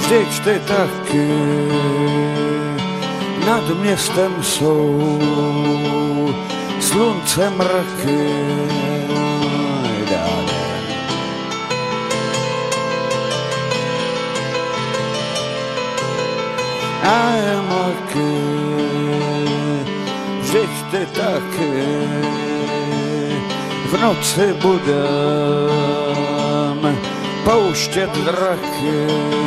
Vždyť ty taky nad městem jsou slunce mraky. A je mraky, vždyť ty taky v noci budem pouštět draky.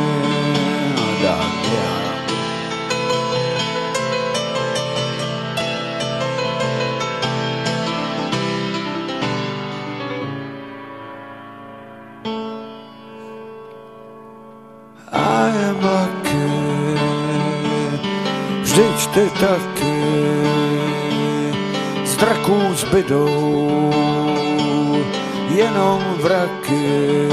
A je mraky, vždyť ty taky z draků zbydou jenom vraky.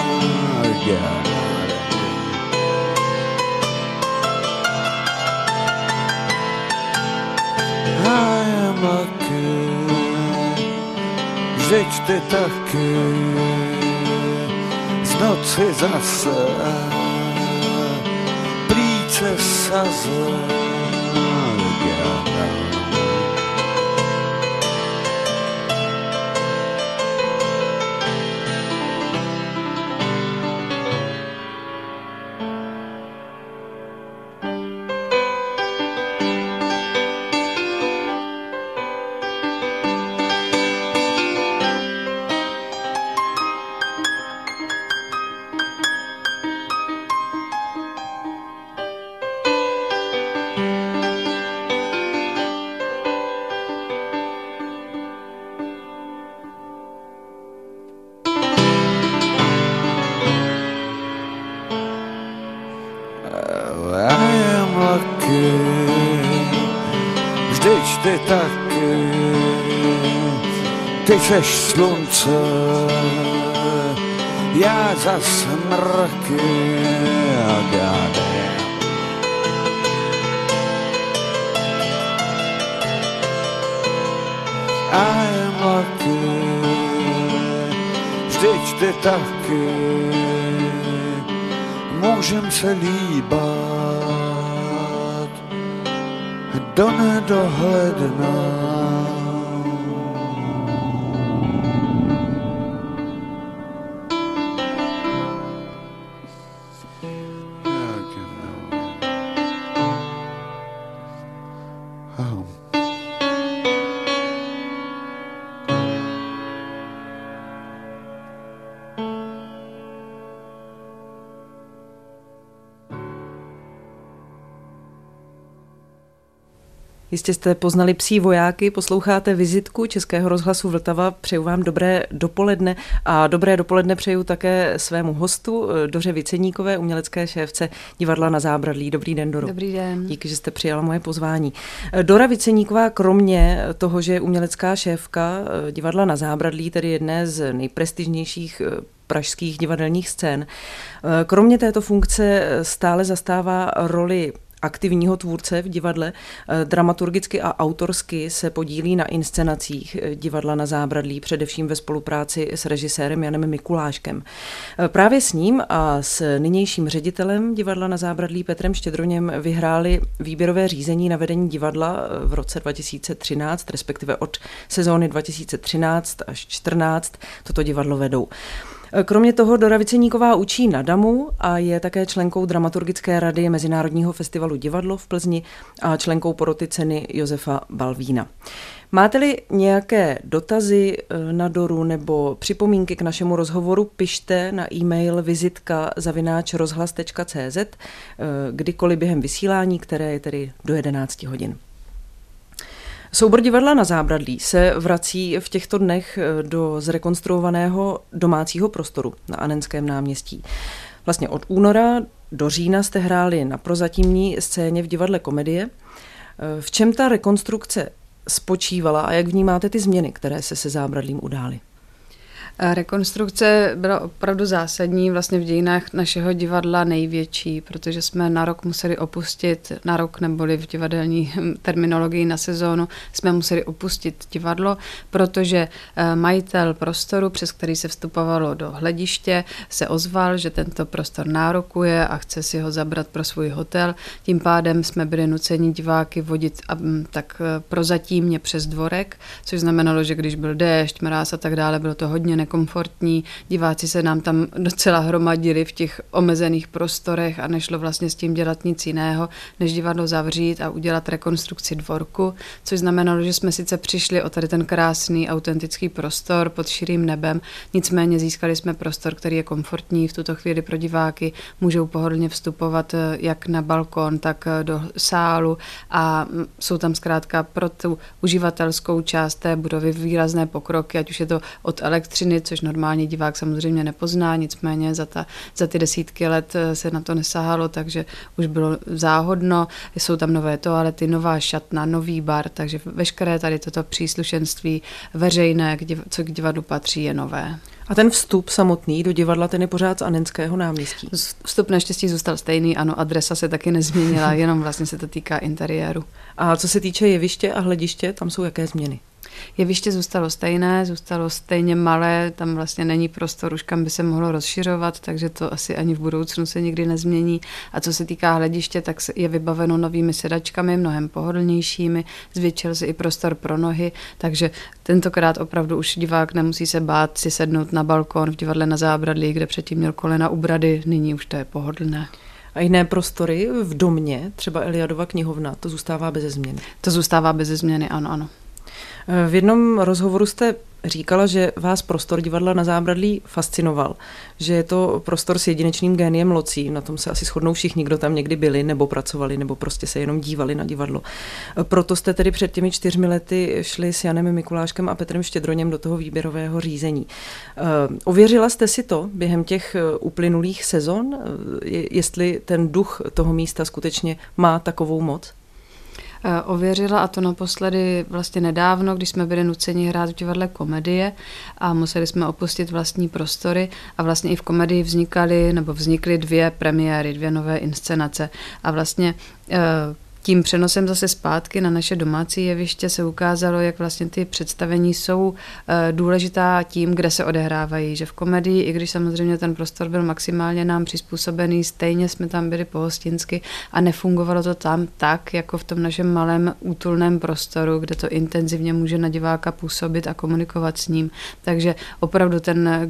A je mraky, vždyť ty taky z noci zase plíce saze. Vždyť ty taky, ty seš slunce, já zas mraky. A je mraky, vždyť ty taky, můžem se líbat do nedohledna. Jistě jste poznali Psí vojáky, posloucháte Vizitku Českého rozhlasu Vltava. Přeju vám dobré dopoledne a dobré dopoledne přeju také svému hostu, Doře Viceníkové, umělecké šéfce Divadla Na zábradlí. Dobrý den, Doro. Dobrý den. Díky, že jste přijala moje pozvání. Dora Viceníková, kromě toho, že je umělecká šéfka Divadla Na zábradlí, tedy jedné z nejprestižnějších pražských divadelních scén, kromě této funkce stále zastává roli aktivního tvůrce v divadle, dramaturgicky a autorsky se podílí na inscenacích Divadla Na zábradlí, především ve spolupráci s režisérem Janem Mikuláškem. Právě s ním a s nynějším ředitelem Divadla Na zábradlí Petrem Štědroněm vyhráli výběrové řízení na vedení divadla v roce 2013, respektive od sezóny 2013 až 2014 toto divadlo vedou. Kromě toho Dora Viceníková učí na DAMu a je také členkou dramaturgické rady Mezinárodního festivalu Divadlo v Plzni a členkou poroty ceny Josefa Balvína. Máte-li nějaké dotazy na Doru nebo připomínky k našemu rozhovoru, pište na e-mail vizitka@rozhlas.cz kdykoliv během vysílání, které je tedy do 11 hodin. Soubor Divadla Na zábradlí se vrací v těchto dnech do zrekonstruovaného domácího prostoru na Annenském náměstí. Vlastně od února do října jste hráli na prozatímní scéně v divadle Komedie. V čem ta rekonstrukce spočívala a jak vnímáte ty změny, které se zábradlím udály? Rekonstrukce byla opravdu zásadní, vlastně v dějinách našeho divadla největší, protože jsme na rok museli opustit, na rok neboli v divadelní terminologii na sezónu, jsme museli opustit divadlo, protože majitel prostoru, přes který se vstupovalo do hlediště, se ozval, že tento prostor nárokuje a chce si ho zabrat pro svůj hotel. Tím pádem jsme byli nuceni diváky vodit tak prozatímně přes dvorek, což znamenalo, že když byl déšť, mráz a tak dále, bylo to hodně nekomfortní. Diváci se nám tam docela hromadili v těch omezených prostorech a nešlo vlastně s tím dělat nic jiného, než divadlo zavřít a udělat rekonstrukci dvorku, což znamenalo, že jsme sice přišli o tady ten krásný, autentický prostor pod širým nebem, nicméně získali jsme prostor, který je komfortní v tuto chvíli pro diváky, můžou pohodlně vstupovat jak na balkon, tak do sálu a jsou tam zkrátka pro tu uživatelskou část té budovy výrazné pokroky, ať už je to od elektřiny, což normální divák samozřejmě nepozná, nicméně za ty desítky let se na to nesahalo, takže už bylo záhodno. Jsou tam nové toalety, nová šatna, nový bar, takže veškeré tady toto příslušenství veřejné, co k divadlu patří, je nové. A ten vstup samotný do divadla, ten je pořád z Annenského náměstí? Vstup naštěstí zůstal stejný, ano, adresa se taky nezměnila, jenom vlastně se to týká interiéru. A co se týče jeviště a hlediště, tam jsou jaké změny? Jeviště zůstalo stejné, zůstalo stejně malé, tam vlastně není prostor už, kam by se mohlo rozšiřovat, takže to asi ani v budoucnu se nikdy nezmění. A co se týká hlediště, tak je vybaveno novými sedačkami, mnohem pohodlnějšími, zvětšil se i prostor pro nohy, takže tentokrát opravdu už divák nemusí se bát si sednout na balkon v divadle Na Zábradlí, kde předtím měl kolena u brady, nyní už to je pohodlné. A jiné prostory v domě, třeba Eliadova knihovna, to zůstává beze změny? To zůstává beze změny, ano, ano. V jednom rozhovoru jste říkala, že vás prostor divadla Na Zábradlí fascinoval, že je to prostor s jedinečným géniem locí, na tom se asi shodnou všichni, kdo tam někdy byli nebo pracovali, nebo prostě se jenom dívali na divadlo. Proto jste tedy před těmi 4 lety šli s Janem Mikuláškem a Petrem Štědroněm do toho výběrového řízení. Ověřila jste si to během těch uplynulých sezon, jestli ten duch toho místa skutečně má takovou moc? Ověřila, a to naposledy vlastně nedávno, když jsme byli nuceni hrát v divadle Komedie a museli jsme opustit vlastní prostory a vlastně i v Komedii vznikly 2 premiéry, 2 nové inscenace a vlastně tím přenosem zase zpátky na naše domácí jeviště se ukázalo, jak vlastně ty představení jsou důležitá tím, kde se odehrávají, že v Komedii, i když samozřejmě ten prostor byl maximálně nám přizpůsobený, stejně jsme tam byli pohostinsky a nefungovalo to tam tak, jako v tom našem malém útulném prostoru, kde to intenzivně může na diváka působit a komunikovat s ním. Takže opravdu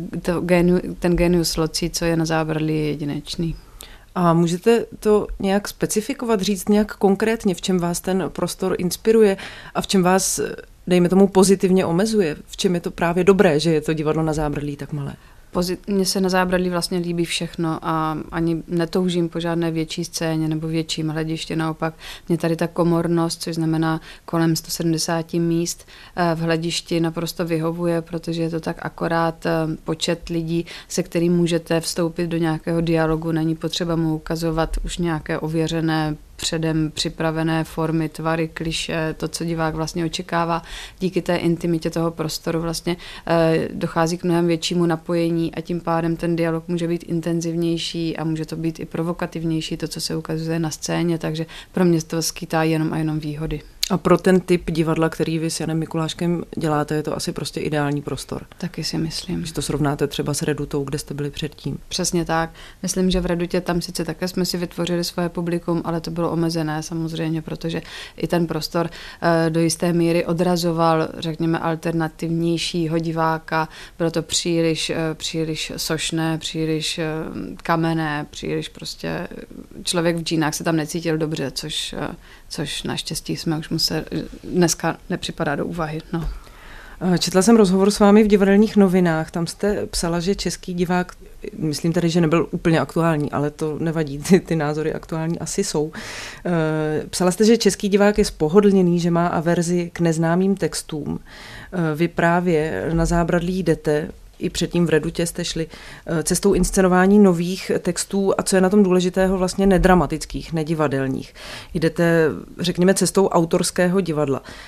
ten genius locí, co je Na Zábradlí, je jedinečný. A můžete to nějak specifikovat, říct nějak konkrétně, v čem vás ten prostor inspiruje a v čem vás, dejme tomu, pozitivně omezuje? V čem je to právě dobré, že je to divadlo Na Zábradlí tak malé? Mně se Na Zábradlí vlastně líbí všechno a ani netoužím po žádné větší scéně nebo větším hlediště. Naopak mě tady ta komornost, což znamená kolem 170 míst v hledišti, naprosto vyhovuje, protože je to tak akorát počet lidí, se kterým můžete vstoupit do nějakého dialogu. Není potřeba mu ukazovat už nějaké ověřené předem připravené formy, tvary, klišé, to, co divák vlastně očekává. Díky té intimitě toho prostoru vlastně dochází k mnohem většímu napojení a tím pádem ten dialog může být intenzivnější a může to být i provokativnější, to, co se ukazuje na scéně, takže pro mě to skýtá jenom a jenom výhody. A pro ten typ divadla, který vy s Janem Mikuláškem děláte, je to asi prostě ideální prostor. Taky si myslím. Když to srovnáte třeba s Redutou, kde jste byli předtím. Přesně tak. Myslím, že v Redutě tam sice také jsme si vytvořili svoje publikum, ale to bylo omezené samozřejmě, protože i ten prostor do jisté míry odrazoval, řekněme, alternativnějšího diváka. Bylo to příliš sošné, příliš kamenné, příliš prostě člověk v džínách se tam necítil dobře, což naštěstí jsme už dneska nepřipadá do úvahy. No. Četla jsem rozhovor s vámi v Divadelních novinách, tam jste psala, že český divák, myslím tady, že nebyl úplně aktuální, ale to nevadí, ty názory aktuální asi jsou. Psala jste, že český divák je spohodlněný, že má averzi k neznámým textům. Vy právě Na Zábradlí jdete, i předtím v Redutě jste šli cestou inscenování nových textů a co je na tom důležitého, vlastně nedramatických, nedivadelních. Jdete, řekněme, cestou autorského divadla.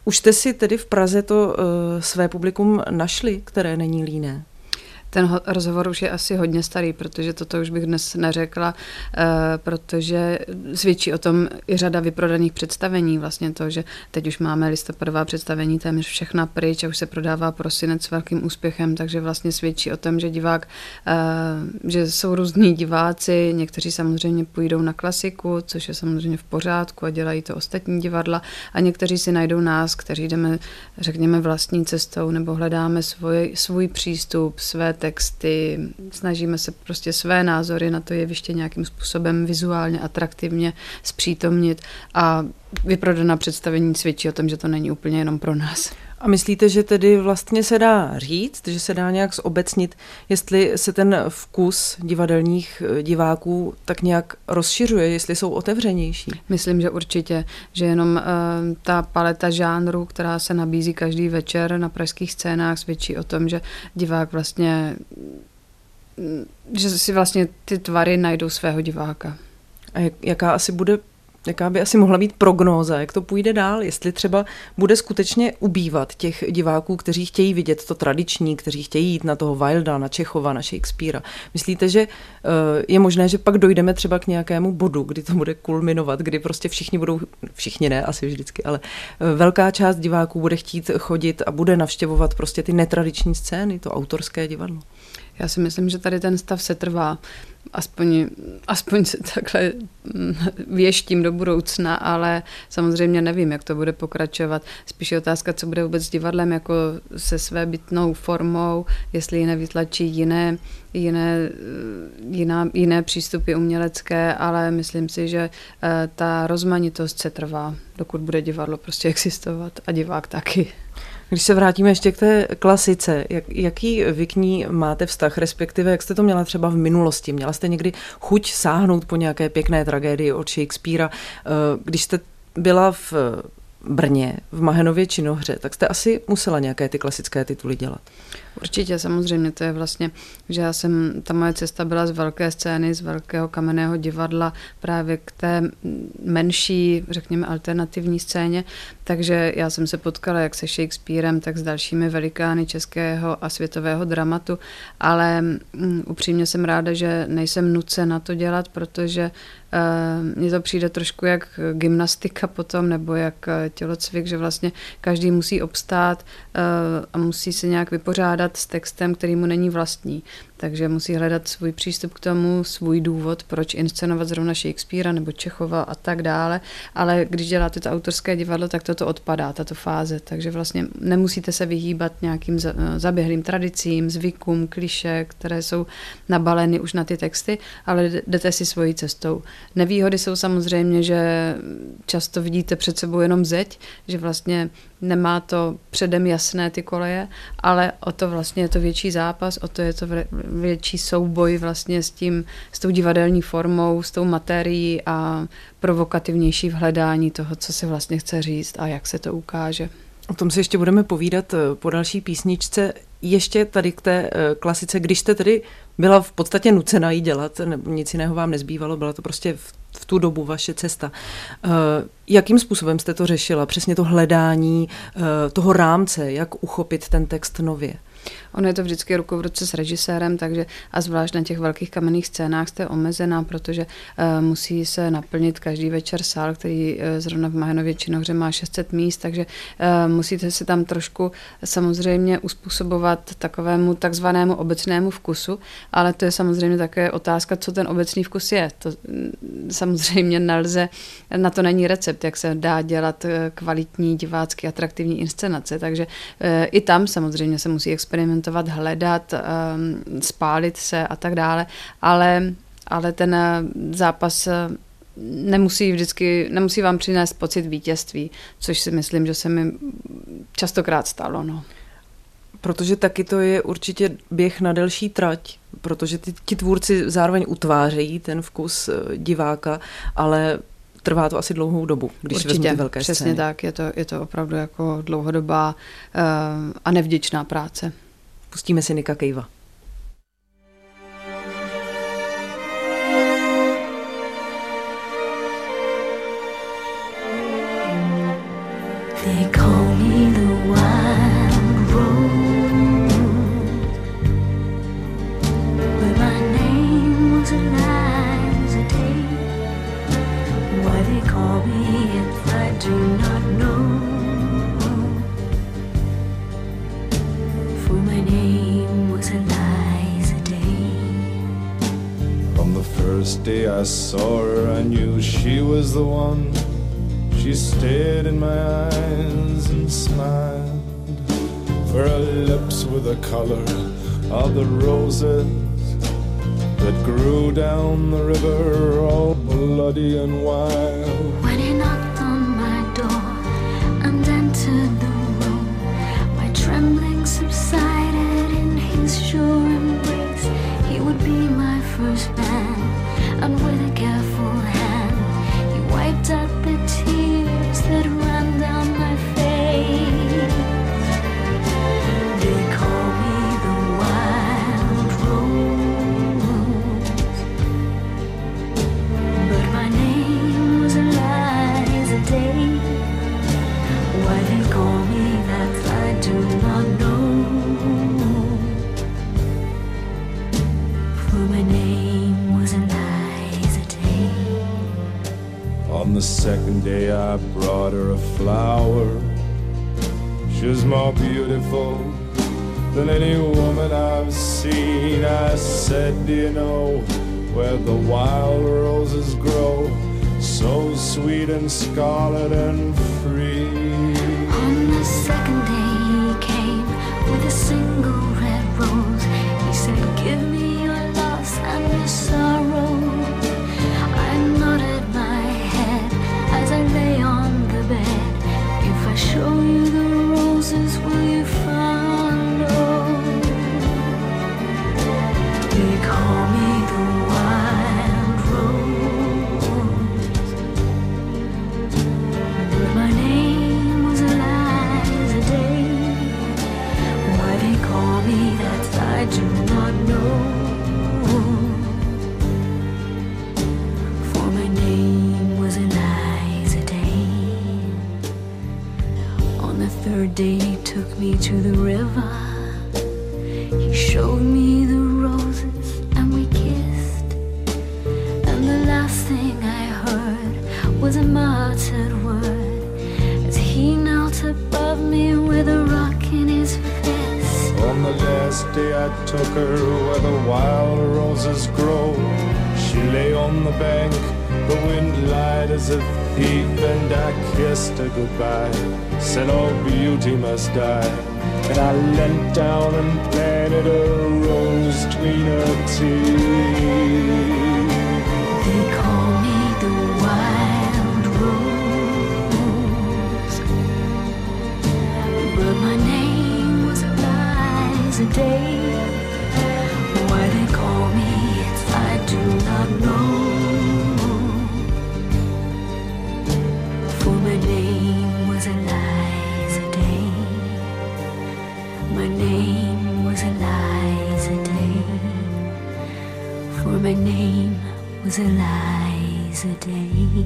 Už jste si tedy v Praze to své publikum našli, které není líné? Ten rozhovor už je asi hodně starý, protože toto už bych dnes neřekla, protože svědčí o tom i řada vyprodaných představení. Vlastně to, že teď už máme listopadová představení téměř všechna pryč a už se prodává prosinec s velkým úspěchem, takže vlastně svědčí o tom, že divák, že jsou různí diváci, někteří samozřejmě půjdou na klasiku, což je samozřejmě v pořádku a dělají to ostatní divadla a někteří si najdou nás, kteří jdeme, řekněme, vlastní cestou nebo hledáme svůj přístup, své texty, snažíme se prostě své názory na to jeviště nějakým způsobem vizuálně, atraktivně zpřítomnit a vyprodaná představení svědčí o tom, že to není úplně jenom pro nás. A myslíte, že tedy vlastně se dá říct, že se dá nějak zobecnit, jestli se ten vkus divadelních diváků tak nějak rozšiřuje, jestli jsou otevřenější? Myslím, že určitě, že jenom ta paleta žánrů, která se nabízí každý večer na pražských scénách, svědčí o tom, že divák vlastně, že si vlastně ty tvary najdou svého diváka. A jaká by asi mohla být prognóza, jak to půjde dál, jestli třeba bude skutečně ubývat těch diváků, kteří chtějí vidět to tradiční, kteří chtějí jít na toho Wilda, na Čechova, na Shakespearea. Myslíte, že je možné, že pak dojdeme třeba k nějakému bodu, kdy to bude kulminovat, kdy prostě všichni ne, asi vždycky, ale velká část diváků bude chtít chodit a bude navštěvovat prostě ty netradiční scény, to autorské divadlo? Já si myslím, že tady ten stav se trvá. Aspoň se takhle věštím do budoucna, ale samozřejmě nevím, jak to bude pokračovat. Spíš je otázka, co bude vůbec s divadlem jako se svébytnou formou, jestli ji nevytlačí jiné přístupy umělecké, ale myslím si, že ta rozmanitost se trvá, dokud bude divadlo prostě existovat a divák taky. Když se vrátíme ještě k té klasice, jaký vy k ní máte vztah, respektive jak jste to měla třeba v minulosti? Měla jste někdy chuť sáhnout po nějaké pěkné tragédii od Shakespearea? Když jste byla v Brně, v Mahenově činohře, tak jste asi musela nějaké ty klasické tituly dělat. Určitě, samozřejmě, to je vlastně, že ta moje cesta byla z velké scény, z velkého kamenného divadla právě k té menší, řekněme, alternativní scéně, takže já jsem se potkala jak se Shakespearem, tak s dalšími velikány českého a světového dramatu, ale upřímně jsem ráda, že nejsem nucena to dělat, protože mně to přijde trošku jak gymnastika potom, nebo jak tělocvik, že vlastně každý musí obstát a musí se nějak vypořádat s textem, který mu není vlastní. Takže musí hledat svůj přístup k tomu, svůj důvod, proč inscenovat zrovna Shakespearea nebo Čechova a tak dále. Ale když děláte to autorské divadlo, tak toto odpadá, tato fáze. Takže vlastně nemusíte se vyhýbat nějakým zaběhlým tradicím, zvykům, klišé, které jsou nabaleny už na ty texty, ale jdete si svojí cestou. Nevýhody jsou samozřejmě, že často vidíte před sebou jenom zeď, že vlastně nemá to předem jasné ty koleje, ale o to vlastně je to větší zápas, o to je to větší souboj vlastně s tou divadelní formou, s tou materií a provokativnější v hledání toho, co se vlastně chce říct a jak se to ukáže. O tom si ještě budeme povídat po další písničce. Ještě tady k té klasice, když jste tedy byla v podstatě nucena jí dělat, nebo nic jiného vám nezbývalo, byla to prostě v tu dobu vaše cesta. Jakým způsobem jste to řešila? Přesně to hledání toho rámce, jak uchopit ten text nově? Ono je to vždycky ruku v ruce s režisérem, takže a zvlášť na těch velkých kamenných scénách jste omezená, protože musí se naplnit každý večer sál, který zrovna v Mahenově činohře má 600 míst, takže musíte se tam trošku samozřejmě uspůsobovat takovému takzvanému obecnému vkusu, ale to je samozřejmě také otázka, co ten obecný vkus je. To samozřejmě nelze, na to není recept, jak se dá dělat kvalitní divácky atraktivní inscenace, takže i tam samozřejmě se musí experimentovat, hledat, spálit se a tak dále, ale ten zápas nemusí vám přinést pocit vítězství, což si myslím, že se mi častokrát stalo. No. Protože taky to je určitě běh na delší trať, protože ti tvůrci zároveň utvářejí ten vkus diváka, ale trvá to asi dlouhou dobu, když vezmete velké scény. Přesně tak, je to opravdu jako dlouhodobá a nevděčná práce. Pustíme si Nicka Cavea. They call me do not know. For my name was Eliza Day. From the first day I saw her, I knew she was the one. She stared in my eyes and smiled, for her lips were the color of the roses that grew down the river, all bloody and wild. When he knocked on my door and entered the room, my trembling subsided in his sure embrace. He would be my first man, and with a careful hand he wiped out the tears that ran down my face. They call me the wild rose, but my name was Eliza Day. Why they call me that I do not know, for my name was Eliza Day. On the second day I brought her a flower. She was more beautiful than any woman I've seen. I said, do you know where the wild roses grow, so sweet and scarlet and free? On the second day he came with a single red rose. He said, give me your loss and your sorrow. I nodded my head as I lay on the bed. If I show you the roses, will you follow? They call me the wild rose, but my name was Eliza Day. Why they call me that I do not know, for my name was Eliza Day. On the third day he took me to the river. He showed me the roses and we kissed, and the last thing I heard was a muttered word as he knelt above me with a rock in his fist. On the last day I took her where the wild roses grow. She lay on the bank, the wind lied as a thief, and I kissed her goodbye, said all beauty must die. And I leant down and planted a rose between her teeth. They call me the wild rose, but my name was Eliza Day. Why they call me it I do not know, for my name was Eliza Day. My name was Eliza Day, for my name was Eliza Day.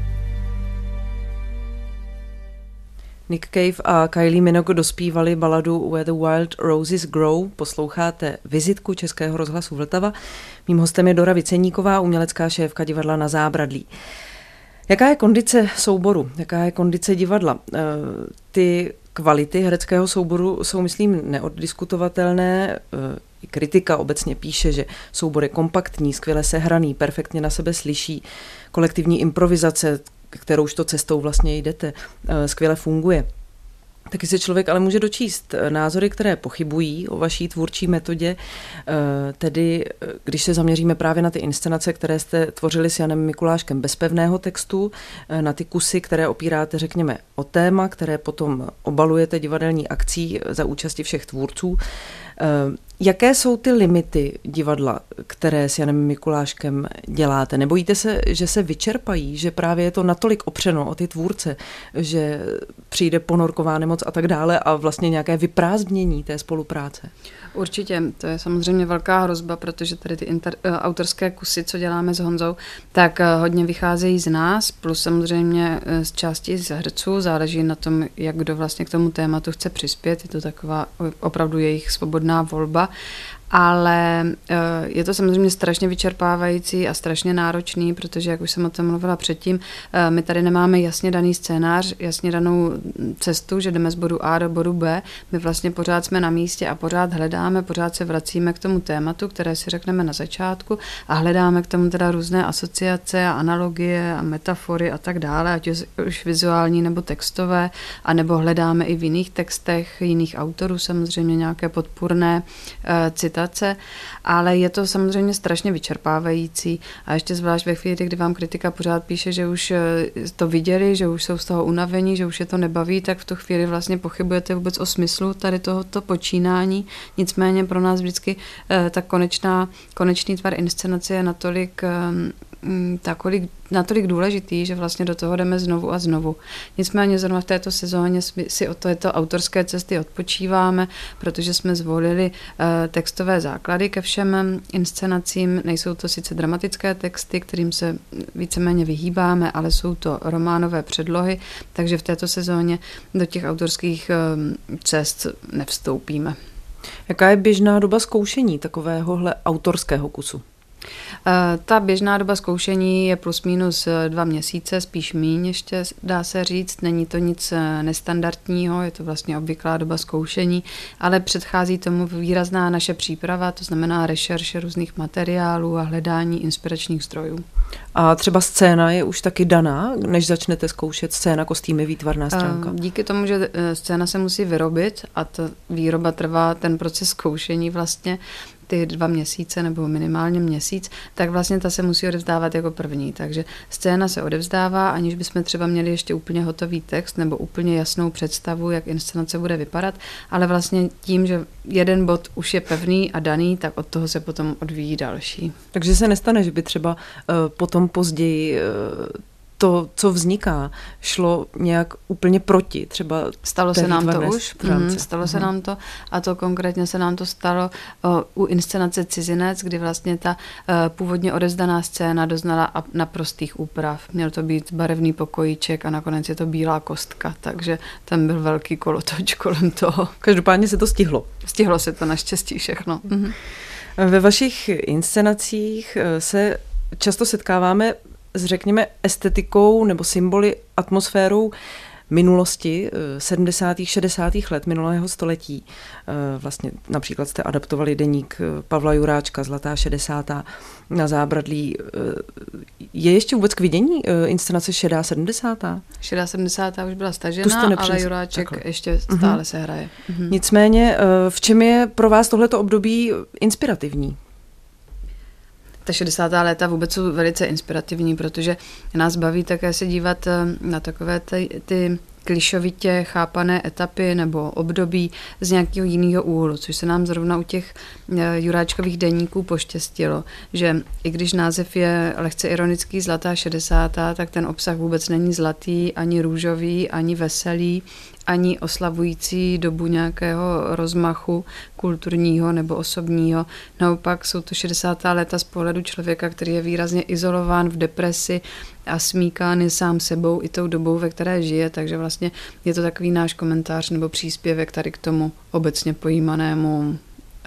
Nick Cave a Kylie Minogue dospívali baladu Where the Wild Roses Grow. Posloucháte vizitku Českého rozhlasu Vltava. Mým hostem je Dora Viceníková, umělecká šéfka divadla Na zábradlí. Jaká je kondice souboru? Jaká je kondice divadla? Ty kvality hereckého souboru jsou, myslím, neoddiskutovatelné. Kritika obecně píše, že soubor je kompaktní, skvěle sehraný, perfektně na sebe slyší, kolektivní improvizace, kterouž to cestou vlastně jdete, skvěle funguje. Taky se člověk ale může dočíst názory, které pochybují o vaší tvůrčí metodě, tedy když se zaměříme právě na ty inscenace, které jste tvořili s Janem Mikuláškem bez pevného textu, na ty kusy, které opíráte, řekněme, o téma, které potom obalujete divadelní akcí za účasti všech tvůrců. Jaké jsou ty limity divadla, které s Janem Mikuláškem děláte? Nebojíte se, že se vyčerpají, že právě je to natolik opřeno o ty tvůrce, že přijde ponorková nemoc a tak dále a vlastně nějaké vyprázdnění té spolupráce? Určitě, to je samozřejmě velká hrozba, protože tady ty autorské kusy, co děláme s Honzou, tak hodně vycházejí z nás, plus samozřejmě z části z herců, záleží na tom, jak kdo vlastně k tomu tématu chce přispět, je to taková opravdu jejich svobodná volba. Ale je to samozřejmě strašně vyčerpávající a strašně náročný, protože, jak už jsem o tom mluvila předtím, my tady nemáme jasně daný scénář, jasně danou cestu, že jdeme z bodu A do bodu B. My vlastně pořád jsme na místě a pořád hledáme, pořád se vracíme k tomu tématu, které si řekneme na začátku a hledáme k tomu teda různé asociace a analogie a metafory a tak dále, ať už vizuální nebo textové, anebo hledáme i v jiných textech jiných autorů samozřejmě nějaké podpůrné citace, ale je to samozřejmě strašně vyčerpávající a ještě zvlášť ve chvíli, kdy vám kritika pořád píše, že už to viděli, že už jsou z toho unavení, že už je to nebaví, tak v tu chvíli vlastně pochybujete vůbec o smyslu tady tohoto počínání. Nicméně pro nás vždycky ta konečný tvar inscenace je natolik důležitý, že vlastně do toho jdeme znovu a znovu. Nicméně zrovna v této sezóně si od této autorské cesty odpočíváme, protože jsme zvolili textové základy ke všem inscenacím. Nejsou to sice dramatické texty, kterým se víceméně vyhýbáme, ale jsou to románové předlohy, takže v této sezóně do těch autorských cest nevstoupíme. Jaká je běžná doba zkoušení takovéhohle autorského kusu? Ta běžná doba zkoušení je plus minus 2 měsíce, spíš míň ještě dá se říct. Není to nic nestandardního, je to vlastně obvyklá doba zkoušení, ale předchází tomu výrazná naše příprava, to znamená rešerše různých materiálů a hledání inspiračních zdrojů. A třeba scéna je už taky daná, než začnete zkoušet scéna, kostýmy, výtvarná stránka? Díky tomu, že scéna se musí vyrobit a ta výroba trvá ten proces zkoušení vlastně ty 2 měsíce nebo minimálně měsíc, tak vlastně ta se musí odevzdávat jako první. Takže scéna se odevzdává, aniž bychom třeba měli ještě úplně hotový text nebo úplně jasnou představu, jak inscenace bude vypadat, ale vlastně tím, že jeden bod už je pevný a daný, tak od toho se potom odvíjí další. Takže se nestane, že by třeba potom později to, co vzniká, šlo nějak úplně proti, třeba stalo se nám to už, stalo se nám to a to konkrétně se nám to stalo u inscenace Cizinec, kdy vlastně ta původně odevzdaná scéna doznala naprostých úprav. Měl to být barevný pokojíček a nakonec je to bílá kostka, takže tam byl velký kolotoč kolem toho. Každopádně se to stihlo. Stihlo se to naštěstí všechno. Ve vašich inscenacích se často setkáváme s, řekněme, estetikou nebo symboly, atmosférou minulosti 70. 60. let minulého století. Vlastně například jste adaptovali deník Pavla Juráčka Zlatá 60. na Zábradlí. Je ještě vůbec k vidění inscenace Šedá 70. Šedá 70. už byla stažena, ale Juráček ještě stále se hraje. Nicméně, v čem je pro vás tohleto období inspirativní? Ta 60. léta vůbec jsou velice inspirativní, protože nás baví také se dívat na takové ty klišovitě chápané etapy nebo období z nějakého jiného úhlu, což se nám zrovna u těch Juráčkových deníků poštěstilo, že i když název je lehce ironický Zlatá 60., tak ten obsah vůbec není zlatý, ani růžový, ani veselý, ani oslavující dobu nějakého rozmachu kulturního nebo osobního. Naopak jsou to 60. léta z pohledu člověka, který je výrazně izolován v depresi a smíkán je sám sebou i tou dobou, ve které žije, takže vlastně je to takový náš komentář nebo příspěvek tady k tomu obecně pojímanému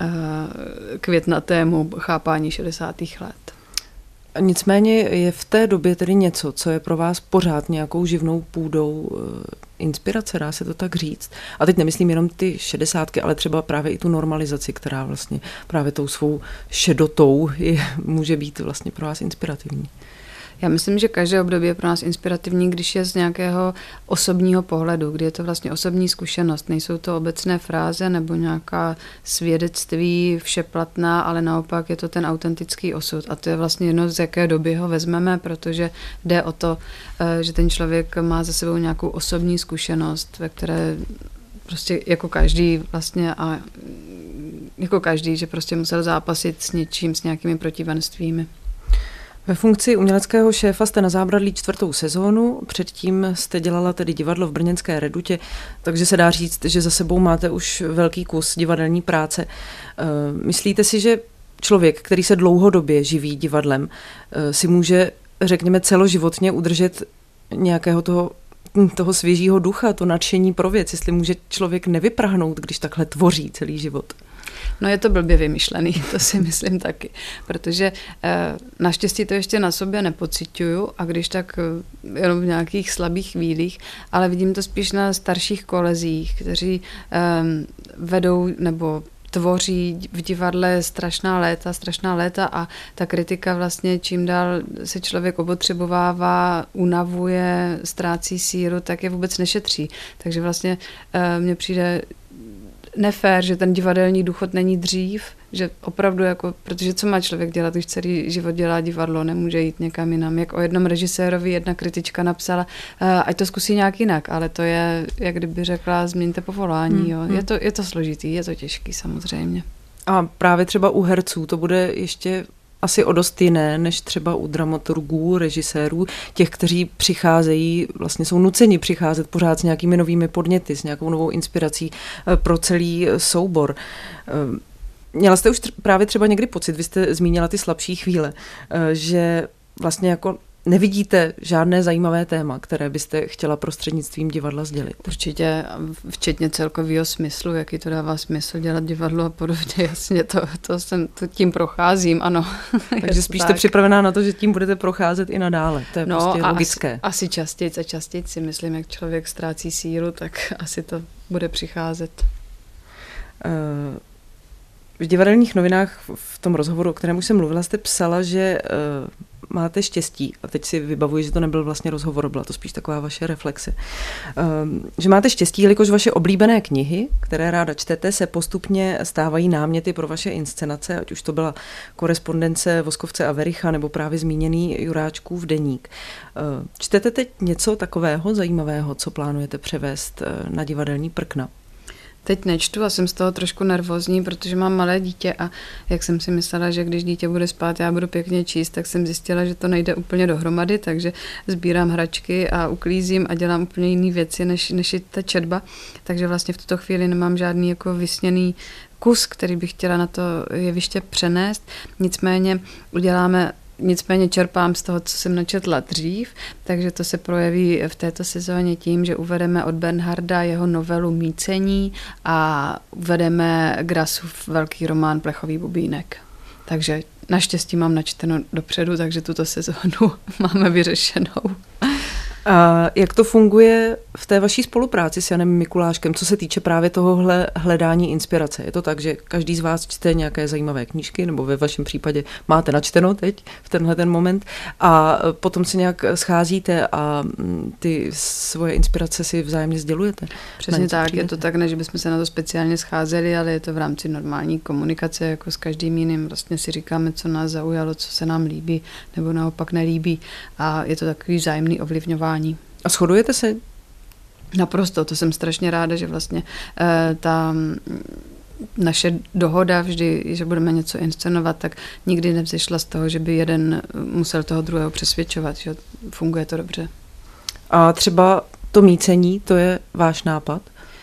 květnatému chápání 60. let. Nicméně je v té době tedy něco, co je pro vás pořád nějakou živnou půdou inspirace, dá se to tak říct. A teď nemyslím jenom ty 60, ale třeba právě i tu normalizaci, která vlastně právě tou svou šedotou může být vlastně pro vás inspirativní. Já myslím, že každé období je pro nás inspirativní, když je z nějakého osobního pohledu, kdy je to vlastně osobní zkušenost. Nejsou to obecné fráze nebo nějaká svědectví všeplatná, ale naopak je to ten autentický osud. A to je vlastně jedno, z jaké doby ho vezmeme, protože jde o to, že ten člověk má za sebou nějakou osobní zkušenost, ve které prostě jako každý vlastně a jako každý, že prostě musel zápasit s něčím, s nějakými protivenstvími. Ve funkci uměleckého šéfa jste na Zábradlí 4. sezónu, předtím jste dělala tedy divadlo v brněnské Redutě, takže se dá říct, že za sebou máte už velký kus divadelní práce. Myslíte si, že člověk, který se dlouhodobě živí divadlem, si může, řekněme, celoživotně udržet nějakého toho toho svěžího ducha, to nadšení pro věc, jestli může člověk nevyprahnout, když takhle tvoří celý život. No je to blbě vymyšlený, to si myslím taky, protože naštěstí to ještě na sobě nepociťuju a když tak jenom v nějakých slabých chvílích, ale vidím to spíš na starších kolezích, kteří vedou nebo tvoří v divadle strašná léta a ta kritika vlastně čím dál se člověk opotřebovává, unavuje, ztrácí síru, tak je vůbec nešetří. Takže vlastně mně přijde nefér, že ten divadelní důchod není dřív, že opravdu jako, protože co má člověk dělat, když celý život dělá divadlo, nemůže jít někam jinam. Jak o jednom režisérovi jedna kritička napsala, ať to zkusí nějak jinak, ale to je, jak kdyby řekla, změňte povolání. Jo. Je to složitý, je to těžký samozřejmě. A právě třeba u herců to bude ještě asi o dost jiné, než třeba u dramaturgů, režisérů, těch, kteří přicházejí, vlastně jsou nuceni přicházet pořád s nějakými novými podněty, s nějakou novou inspirací pro celý soubor. Měla jste už právě třeba někdy pocit, vy jste zmínila ty slabší chvíle, že vlastně jako nevidíte žádné zajímavé téma, které byste chtěla prostřednictvím divadla sdělit? Určitě, včetně celkového smyslu, jaký to dává smysl dělat divadlo a podobně, jasně, to tím procházím, ano. Takže spíš jste připravená na to, že tím budete procházet i nadále, to je prostě logické. Asi častěji si myslím, jak člověk ztrácí sílu, tak asi to bude přicházet. V Divadelních novinách v tom rozhovoru, o kterém už jsem mluvila, jste psala, že máte štěstí, a teď si vybavuji, že to nebyl vlastně rozhovor, byla to spíš taková vaše reflexe, že máte štěstí, jelikož vaše oblíbené knihy, které ráda čtete, se postupně stávají náměty pro vaše inscenace, ať už to byla Korespondence Voskovce a Vericha, nebo právě zmíněný Juráčkův deník. Čtete teď něco takového zajímavého, co plánujete převést na divadelní prkna? Teď nečtu a jsem z toho trošku nervózní, protože mám malé dítě a jak jsem si myslela, že když dítě bude spát, já budu pěkně číst, tak jsem zjistila, že to nejde úplně dohromady, takže sbírám hračky a uklízím a dělám úplně jiné věci, než je ta četba. Takže vlastně v tuto chvíli nemám žádný jako vysněný kus, který bych chtěla na to jeviště přenést. Nicméně čerpám z toho, co jsem načetla dřív, takže to se projeví v této sezóně tím, že uvedeme od Bernharda jeho novelu Mícení a uvedeme Grassův velký román Plechový bubínek. Takže naštěstí mám načteno dopředu, takže tuto sezónu máme vyřešenou. A jak to funguje v té vaší spolupráci s Janem Mikuláškem, co se týče právě tohohle hledání inspirace? Je to tak, že každý z vás čte nějaké zajímavé knížky, nebo ve vašem případě máte načteno teď, v tenhle ten moment, a potom se nějak scházíte a ty svoje inspirace si vzájemně sdělujete? Přesně tak, je to tak, ne, že bychom se na to speciálně scházeli, ale je to v rámci normální komunikace, jako s každým jiným. Vlastně si říkáme, co nás zaujalo, co se nám líbí, nebo naopak nelíbí, a je to takový vzájemný ovlivňování. A shodujete se? Naprosto, to jsem strašně ráda, že vlastně ta naše dohoda vždy, že budeme něco inscenovat, tak nikdy nevzešla z toho, že by jeden musel toho druhého přesvědčovat, že funguje to dobře. A třeba to mícení, to je váš nápad?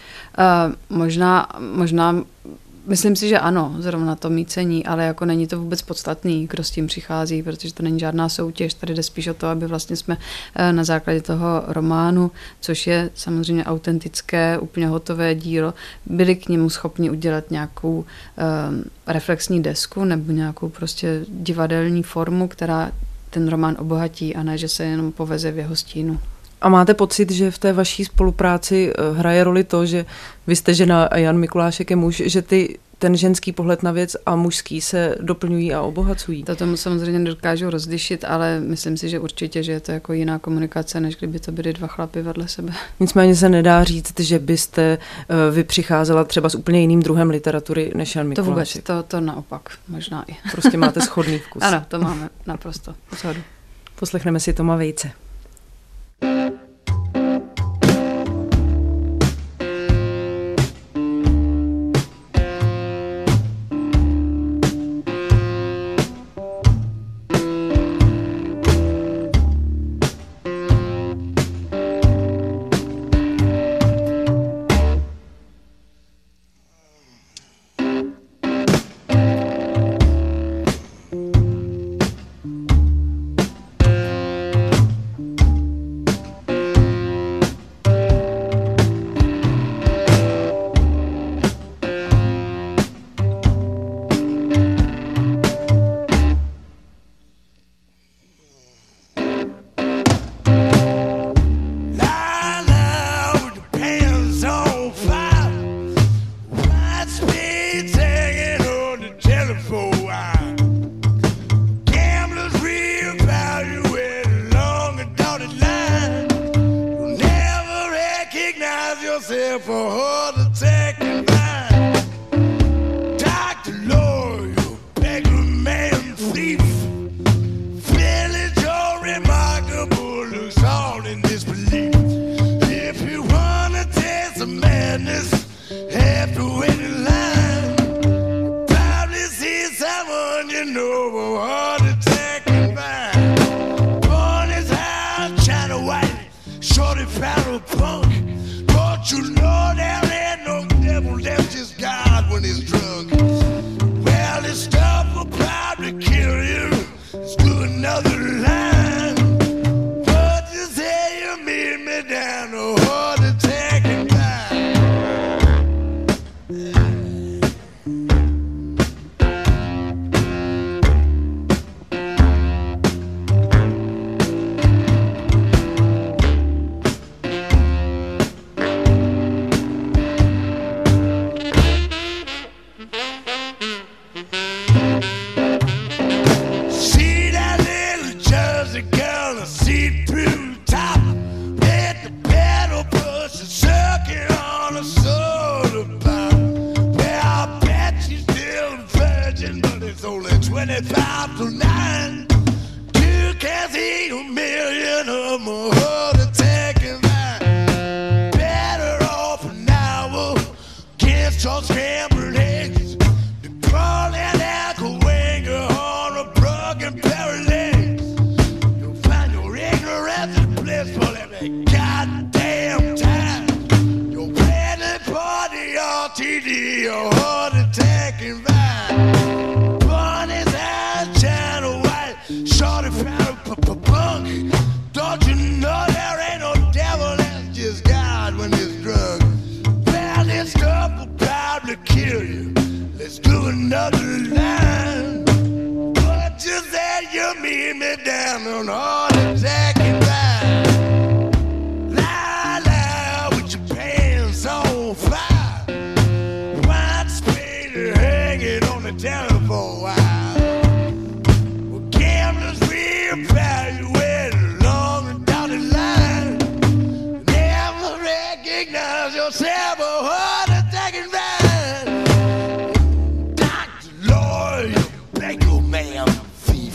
Možná myslím si, že ano, zrovna to mícení, ale jako není to vůbec podstatný, kdo s tím přichází, protože to není žádná soutěž, tady jde spíš o to, aby vlastně jsme na základě toho románu, což je samozřejmě autentické, úplně hotové dílo, byli k němu schopni udělat nějakou reflexní desku nebo nějakou prostě divadelní formu, která ten román obohatí, a ne, že se jenom poveze v jeho stínu. A máte pocit, že v té vaší spolupráci hraje roli to, že vy jste žena a Jan Mikulášek je muž, že ten ženský pohled na věc a mužský se doplňují a obohacují? To tomu samozřejmě nedokážu rozlišit, ale myslím si, že určitě, že je to jako jiná komunikace, než kdyby to byly dva chlapy vedle sebe. Nicméně se nedá říct, že byste vy přicházela třeba s úplně jiným druhem literatury než Jan Mikulášek. To vůbec, to naopak, možná i. Prostě máte shodný vkus. Ano, to máme naprosto. Shodu. Poslechneme si Toma Vejce. yourself a heart attack and die. Doctor, lawyer, beggar, man, thief. Village, all remarkable, looks all in disbelief. If you wanna taste the madness, have to wait in line. You probably see someone you know a heart attack and die. Born is high, China white, shorty powder punk. Don't you know there ain't no devil, that's just God when he's drunk. Well, this stuff will probably kill you. Let's do another line. But you say you meet me down, no heart attack and die. See that little Jersey girl, a see-through top. Hit the pedal push and sucking on a soda pop. Well, I bet she's still a virgin, but it's only 25 to 9. You can't see a million of my heart attack and die. Better off an hour, against your scrambled eggs. The crawling ankle winger on a broken pair of legs. You'll find your ignorance is blissful every goddamn time. You're planning for the RTD, a heart attack and vibe. Bunny's eyes, China white, shorty found a punk. Don't you know there ain't no devil, that's just God when he's drunk. Well, this stuff will probably kill you. Let's do another line. But you said you meet me down on heart attack and ride. Lie, lie with your pants on fire. White spade hanging on the telephone wire. Well, gamblers reevaluate along the dotted line. Never recognize yourself a heart attack and ride. Doctor, lawyer, banker, man, thief.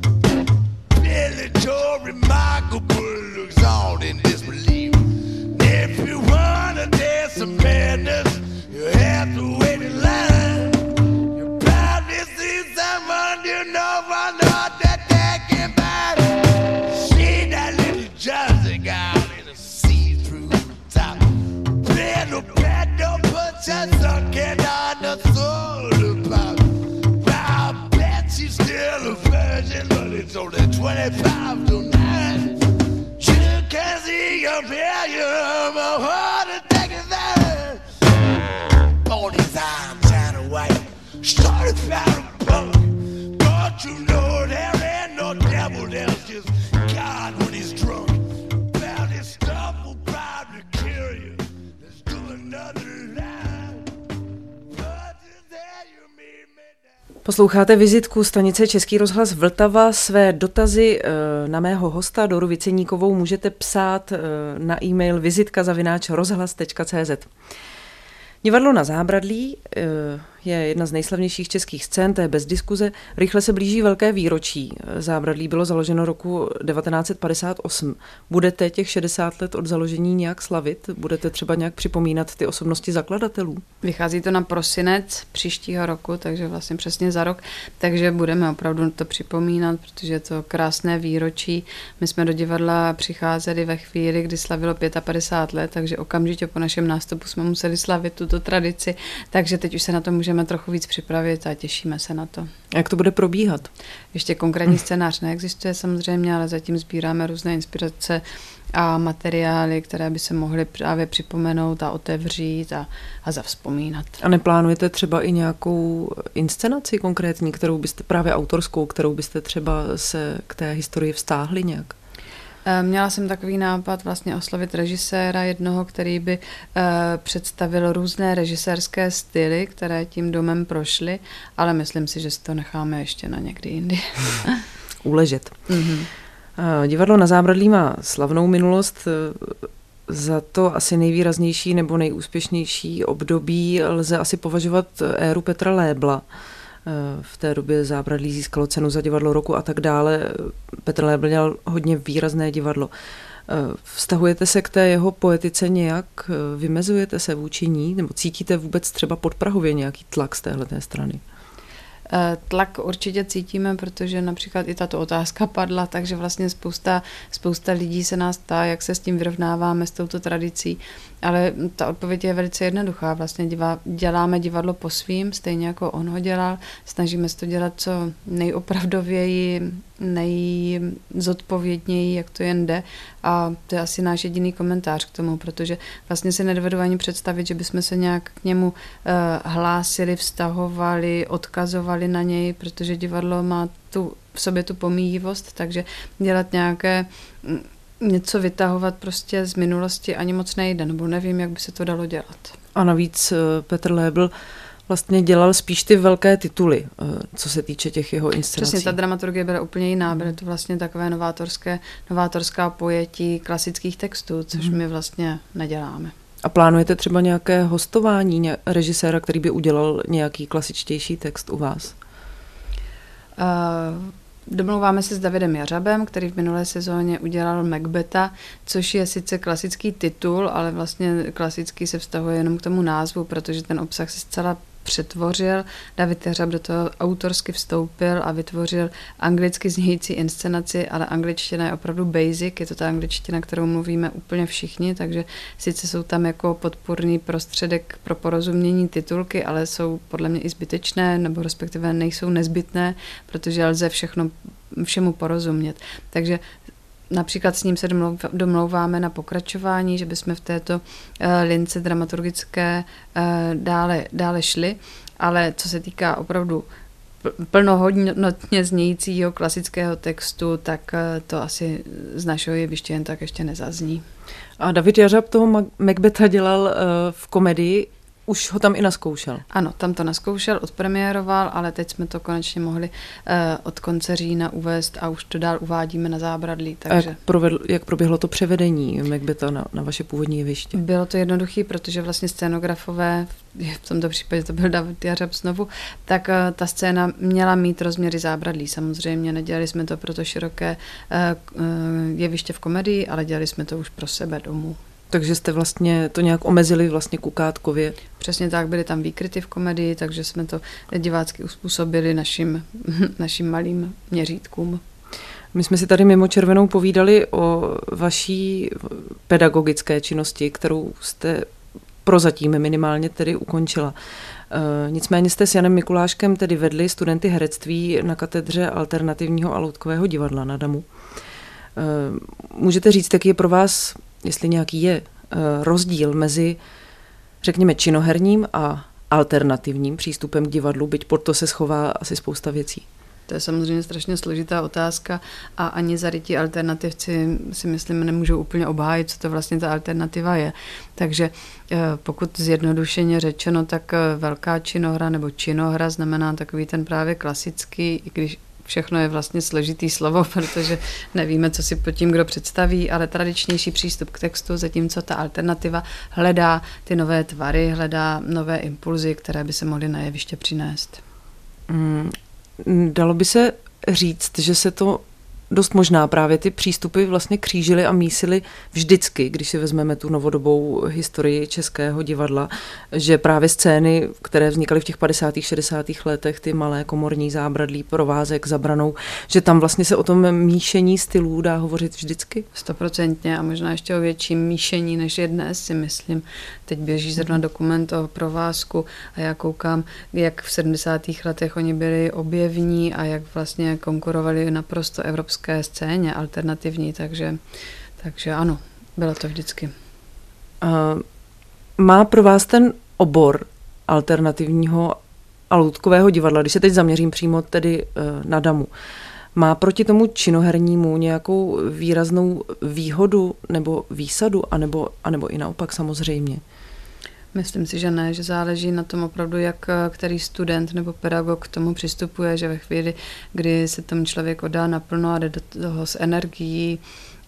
Billy Joe, remarkable, looks all in disbelief. If you wanna dance some madness, you have to wait in line. You probably see someone you know for not that can buy. See that little Jersey girl in a see-through top. Pedal, pedal, put your sucking on the soda pop. Well, I bet she's still a virgin, but it's only 25 to 9. You can see a million of a heart attack and that. Born his arm, China white, started found a punk. Don't you know there ain't no devil, there's just God when he's drunk. Well, this stuff will probably kill you. Let's do another line. But you say you meet me down. Posloucháte vizitku stanice Český rozhlas Vltava. Své dotazy na mého hosta Doru Viceníkovou můžete psát na e-mail vizitka@rozhlas.cz. Divadlo Na Zábradlí je jedna z nejslavnějších českých scén, to je bez diskuze. Rychle se blíží velké výročí. Zábradlí bylo založeno roku 1958. Budete těch 60 let od založení nějak slavit? Budete třeba nějak připomínat ty osobnosti zakladatelů? Vychází to na prosinec příštího roku, takže vlastně přesně za rok, takže budeme opravdu to připomínat, protože je to krásné výročí. My jsme do divadla přicházeli ve chvíli, kdy slavilo 55 let, takže okamžitě po našem nástupu jsme museli slavit tuto tradici, takže teď už se na to můžeme trochu víc připravit a těšíme se na to. Jak to bude probíhat? Ještě konkrétní scénář neexistuje samozřejmě, ale zatím sbíráme různé inspirace a materiály, které by se mohly právě připomenout a otevřít a zavzpomínat. A neplánujete třeba i nějakou inscenaci konkrétní, kterou byste právě autorskou, kterou byste třeba se k té historii vztáhli nějak? Měla jsem takový nápad vlastně oslovit režiséra jednoho, který by představil různé režisérské styly, které tím domem prošly, ale myslím si, že si to necháme ještě na někdy jindy. Uležet. Mm-hmm. Divadlo Na Zábradlí má slavnou minulost. za to asi nejvýraznější nebo nejúspěšnější období lze asi považovat éru Petra Lébla. V té době Zábradlí získalo cenu za divadlo roku a tak dále. Petr Lébl dělal hodně výrazné divadlo. Vztahujete se k té jeho poetice nějak? Vymezujete se vůči ní? Nebo cítíte vůbec třeba podprahově nějaký tlak z téhleté strany? Tlak určitě cítíme, protože například i tato otázka padla, takže vlastně spousta lidí se nás ptá, jak se s tím vyrovnáváme, s touto tradicí, ale ta odpověď je velice jednoduchá. Vlastně děláme divadlo po svým, stejně jako on ho dělal, snažíme se to dělat co nejopravdověji, nejzodpovědněji, jak to jen jde, a to je asi náš jediný komentář k tomu, protože vlastně si nedovedu ani představit, že bychom se nějak k němu hlásili, vztahovali, odkazovali na něj, protože divadlo má v sobě tu pomíjivost, takže dělat něco vytahovat prostě z minulosti ani moc nejde, nebo nevím, jak by se to dalo dělat. A navíc Petr Lébl vlastně dělal spíš ty velké tituly, co se týče těch jeho inscenací. Přesně, ta dramaturgie byla úplně jiná, byly to vlastně takové novátorská pojetí klasických textů, což my vlastně neděláme. A plánujete třeba nějaké hostování režiséra, který by udělal nějaký klasičtější text u vás? Domlouváme se s Davidem Jařabem, který v minulé sezóně udělal Macbetha, což je sice klasický titul, ale vlastně klasický se vztahuje jenom k tomu názvu, protože ten obsah se zcela přetvořil. David Jařab do toho autorsky vstoupil a vytvořil anglicky znějící inscenaci, ale angličtina je opravdu basic, je to ta angličtina, kterou mluvíme úplně všichni, takže sice jsou tam jako podpůrný prostředek pro porozumění titulky, ale jsou podle mě i zbytečné, nebo respektive nejsou nezbytné, protože lze všemu porozumět. Takže například s ním se domlouváme na pokračování, že bychom v této lince dramaturgické dále šli, ale co se týká opravdu plnohodnotně znějícího klasického textu, tak to asi z našeho jeviště jen tak ještě nezazní. A David Jařab toho Macbetha dělal v komedii, už ho tam i naskoušel. Ano, tam to naskoušel, odpremiéroval, ale teď jsme to konečně mohli od konce října uvést a už to dál uvádíme na Zábradlí. Takže... Jak proběhlo to převedení Macbetha na vaše původní jeviště? Bylo to jednoduché, protože vlastně scénografové, v tomto případě to byl David Jařab znovu, tak ta scéna měla mít rozměry Zábradlí. Samozřejmě nedělali jsme to pro to široké jeviště v komedii, ale dělali jsme to už pro sebe domů. Takže jste vlastně to nějak omezili vlastně Kukátkově. Přesně tak, byly tam výkryty v komedii, takže jsme to divácky uspůsobili našim malým měřítkům. My jsme si tady mimo červenou povídali o vaší pedagogické činnosti, kterou jste prozatím minimálně tedy ukončila. Nicméně jste s Janem Mikuláškem tedy vedli studenty herectví na katedře alternativního a loutkového divadla na Damu. Můžete říct, jaký je pro vás, jestli nějaký je, rozdíl mezi, řekněme, činoherním a alternativním přístupem k divadlu, byť pod to se schová asi spousta věcí? To je samozřejmě strašně složitá otázka a ani zarytí alternativci si myslím nemůžou úplně obhájit, co to vlastně ta alternativa je. Takže pokud zjednodušeně řečeno, tak velká činohra nebo činohra znamená takový ten právě klasický, i když všechno je vlastně složitý slovo, protože nevíme, co si pod tím kdo představí, ale tradičnější přístup k textu, zatímco ta alternativa hledá ty nové tvary, hledá nové impulzy, které by se mohly na jeviště přinést. Dalo by se říct, že se to dost možná právě ty přístupy vlastně křížily a mísily vždycky, když si vezmeme tu novodobou historii českého divadla, že právě scény, které vznikaly v těch 50. 60. letech, ty malé komorní Zábradlí, Provázek, Zabranou, že tam vlastně se o tom míšení stylů dá hovořit vždycky? 100% a možná ještě o větším míšení, než je dnes, si myslím. Teď běží zrovna dokument o Provázku a já koukám, jak v 70. letech oni byli objevní a jak vlastně konkurovali naprosto evropské scéně alternativní, takže ano, bylo to vždycky. Má pro vás ten obor alternativního a loutkového divadla, když se teď zaměřím přímo tedy na Damu, má proti tomu činohernímu nějakou výraznou výhodu nebo výsadu, anebo i naopak samozřejmě? Myslím si, že ne, že záleží na tom opravdu, jak který student nebo pedagog k tomu přistupuje, že ve chvíli, kdy se tomu člověk oddá naplno a jde do toho s energií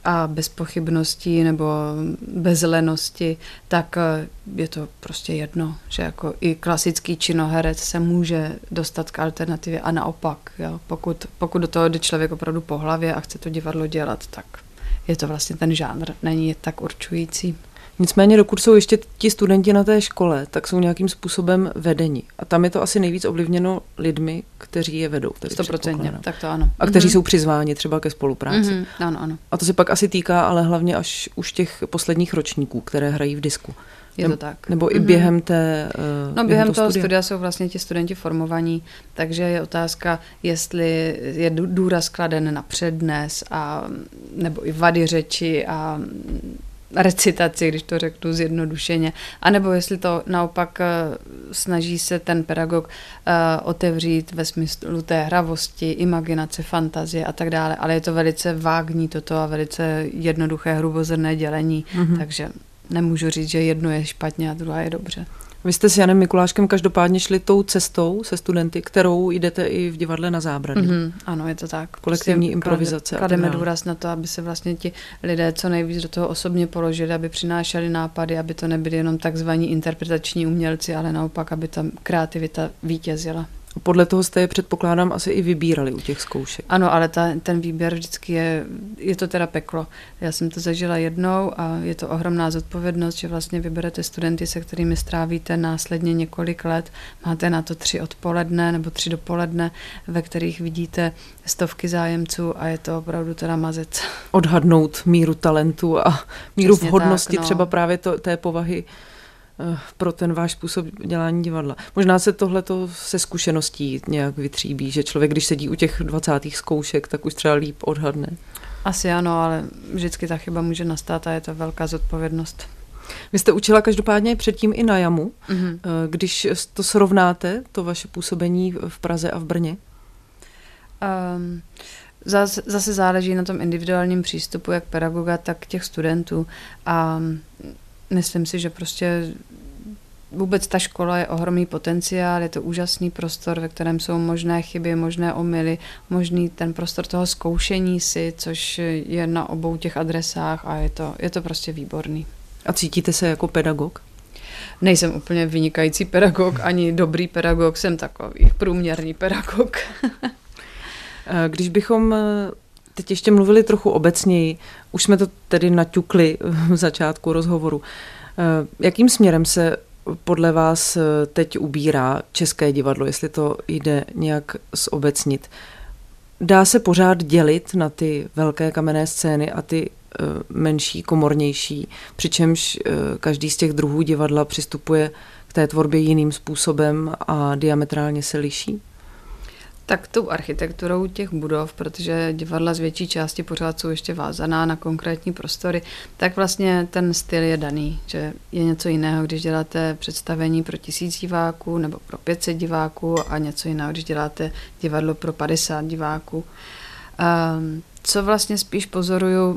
a bez pochybností nebo bez lenosti, tak je to prostě jedno, že jako i klasický činoherec se může dostat k alternativě a naopak. Jo. Pokud do toho jde člověk opravdu po hlavě a chce to divadlo dělat, tak je to vlastně ten žánr, není tak určující. Nicméně dokud jsou ještě ti studenti na té škole, tak jsou nějakým způsobem vedeni. A tam je to asi nejvíc ovlivněno lidmi, kteří je vedou. 100%, tak to ano. A kteří jsou přizváni třeba ke spolupráci. Ano. A to se pak asi týká ale hlavně až už těch posledních ročníků, které hrají v disku. Je to tak. Nebo i během té během toho studia jsou vlastně ti studenti formovaní, takže je otázka, jestli je důraz kladen na přednes a nebo i vady řeči a recitaci, když to řeknu zjednodušeně, anebo jestli to naopak snaží se ten pedagog otevřít ve smyslu té hravosti, imaginace, fantazie a tak dále, ale je to velice vágní toto a velice jednoduché hrubozrnné dělení, takže nemůžu říct, že jedno je špatně a druhá je dobře. Vy jste s Janem Mikuláškem každopádně šli tou cestou se studenty, kterou jdete i v divadle Na zábradlí. Ano, je to tak. Kolektivní improvizace. Klademe důraz na to, aby se vlastně ti lidé co nejvíc do toho osobně položili, aby přinášeli nápady, aby to nebyli jenom takzvaní interpretační umělci, ale naopak, aby ta kreativita vítězila. Podle toho jste je, předpokládám, asi i vybírali u těch zkoušek. Ano, ale ten výběr vždycky je to teda peklo. Já jsem to zažila jednou a je to ohromná zodpovědnost, že vlastně vyberete studenty, se kterými strávíte následně několik let. Máte na to 3 odpoledne nebo 3 dopoledne, ve kterých vidíte stovky zájemců a je to opravdu teda mazec. Odhadnout míru talentu a míru Přesně vhodnosti tak, no. třeba právě té povahy pro ten váš způsob dělání divadla. Možná se tohleto se zkušeností nějak vytříbí, že člověk, když sedí u těch 20. zkoušek, tak už třeba líp odhadne. Asi ano, ale vždycky ta chyba může nastat a je to velká zodpovědnost. Vy jste učila každopádně předtím i na JAMu. Když to srovnáte, to vaše působení v Praze a v Brně? Zase záleží na tom individuálním přístupu jak pedagoga, tak těch studentů a myslím si, že prostě vůbec ta škola je ohromný potenciál, je to úžasný prostor, ve kterém jsou možné chyby, možné omyly, možný ten prostor toho zkoušení si, což je na obou těch adresách a je to prostě výborný. A cítíte se jako pedagog? Nejsem úplně vynikající pedagog, ani dobrý pedagog, jsem takový průměrný pedagog. Když bychom teď ještě mluvili trochu obecněji, už jsme to tedy naťukli v začátku rozhovoru. Jakým směrem se podle vás teď ubírá české divadlo, jestli to jde nějak zobecnit? Dá se pořád dělit na ty velké kamenné scény a ty menší, komornější, přičemž každý z těch druhů divadla přistupuje k té tvorbě jiným způsobem a diametrálně se liší? Tak tou architekturou těch budov, protože divadla z větší části pořád jsou ještě vázaná na konkrétní prostory, tak vlastně ten styl je daný, že je něco jiného, když děláte představení pro 1000 diváků nebo pro 500 diváků a něco jiného, když děláte divadlo pro 50 diváků. Co vlastně spíš pozoruju,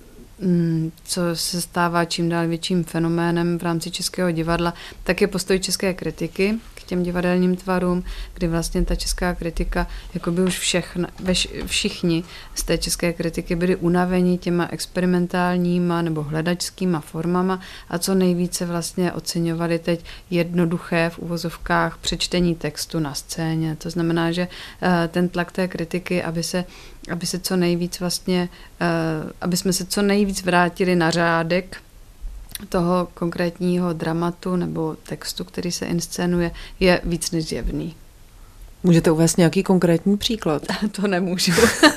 co se stává čím dál větším fenoménem v rámci českého divadla, tak je postoj české kritiky k těm divadelním tvarům, kdy vlastně ta česká kritika, jako by už všichni z té české kritiky byli unaveni těma experimentálníma nebo hledačskýma formama a co nejvíce vlastně oceňovali teď jednoduché v uvozovkách přečtení textu na scéně. To znamená, že ten tlak té kritiky, aby se co nejvíc vlastně, aby jsme se co nejvíc vrátili na řádek toho konkrétního dramatu nebo textu, který se inscenuje, je víc než zjevný. Můžete uvést nějaký konkrétní příklad? To nemůžu.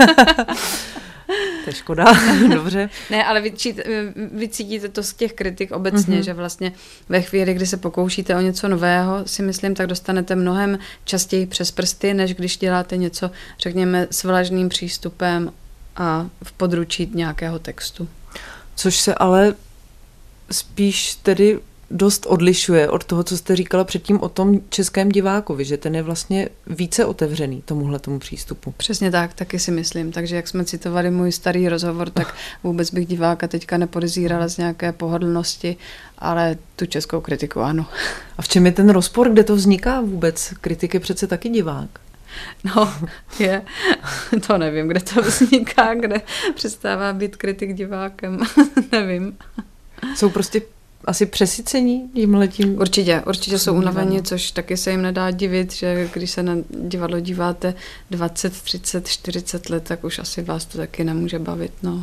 To je škoda, dobře. Ne, ale vy cítíte to z těch kritik obecně, že vlastně ve chvíli, kdy se pokoušíte o něco nového, si myslím, tak dostanete mnohem častěji přes prsty, než když děláte něco, řekněme, s vlažným přístupem a v područí nějakého textu. Což se ale spíš tedy dost odlišuje od toho, co jste říkala předtím o tom českém divákovi, že ten je vlastně více otevřený tomuhletomu přístupu. Přesně tak, taky si myslím. Takže jak jsme citovali můj starý rozhovor, tak vůbec bych diváka teďka nepodezírala z nějaké pohodlnosti, ale tu českou kritiku ano. A v čem je ten rozpor, kde to vzniká vůbec? Kritik je přece taky divák. No, je. To nevím, kde to vzniká, kde přestává být kritik divákem. Nevím. Jsou prostě asi přesycení tímhletím? Určitě jsou unavení, což taky se jim nedá divit, že když se na divadlo díváte 20, 30, 40 let, tak už asi vás to taky nemůže bavit, no.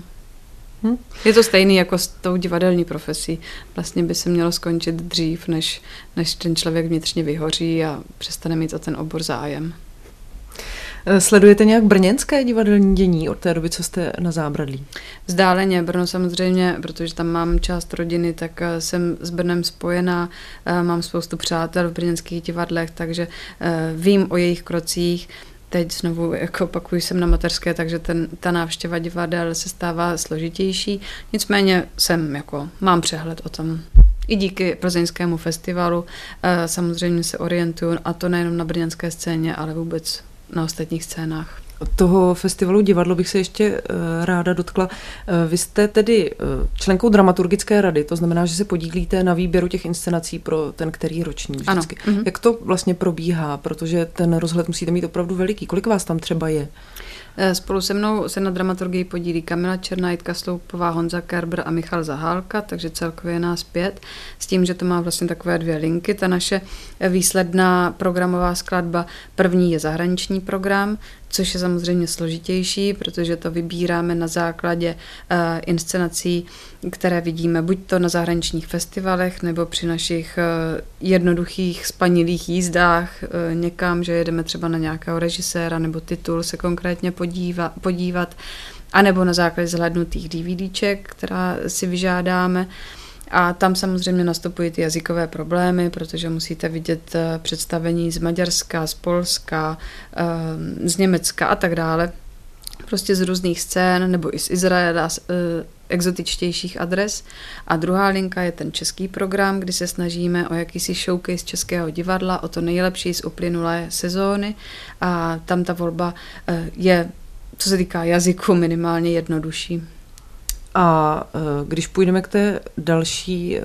Je to stejný jako s tou divadelní profesí. Vlastně by se mělo skončit dřív, než ten člověk vnitřně vyhoří a přestane mít o ten obor zájem. Sledujete nějak brněnské divadelní dění od té doby, co jste na Zábradlí? Vzdáleně, Brno samozřejmě, protože tam mám část rodiny, tak jsem s Brnem spojená, mám spoustu přátel v brněnských divadlech, takže vím o jejich krocích. Teď znovu jako opakuju, jsem na mateřské, takže ta návštěva divadel se stává složitější. Nicméně mám přehled o tom. I díky plzeňskému festivalu samozřejmě se orientuju, a to nejenom na brněnské scéně, ale vůbec na ostatních scénách. Toho festivalu divadlo bych se ještě ráda dotkla. Vy jste tedy členkou dramaturgické rady, to znamená, že se podílíte na výběru těch inscenací pro ten který ročník vždycky. Ano. Jak to vlastně probíhá, protože ten rozhled musíte mít opravdu veliký. Kolik vás tam třeba je? Spolu se mnou se na dramaturgii podílí Kamila Černá, Jitka Sloupová, Honza Kerber a Michal Zahálka, takže celkově je nás 5, s tím, že to má vlastně takové 2 linky. Ta naše výsledná programová skladba, první je zahraniční program, což je samozřejmě složitější, protože to vybíráme na základě inscenací, které vidíme buď to na zahraničních festivalech, nebo při našich jednoduchých spanilých jízdách někam, že jedeme třeba na nějakého režiséra nebo titul se konkrétně podívat, anebo na základě zhlédnutých DVDček, která si vyžádáme. A tam samozřejmě nastupují ty jazykové problémy, protože musíte vidět představení z Maďarska, z Polska, z Německa a tak dále. Prostě z různých scén, nebo i z Izraela, z exotičtějších adres. A druhá linka je ten český program, kdy se snažíme o jakýsi showcase českého divadla, o to nejlepší z uplynulé sezóny. A tam ta volba je, co se týká jazyku, minimálně jednodušší. A když půjdeme k té další,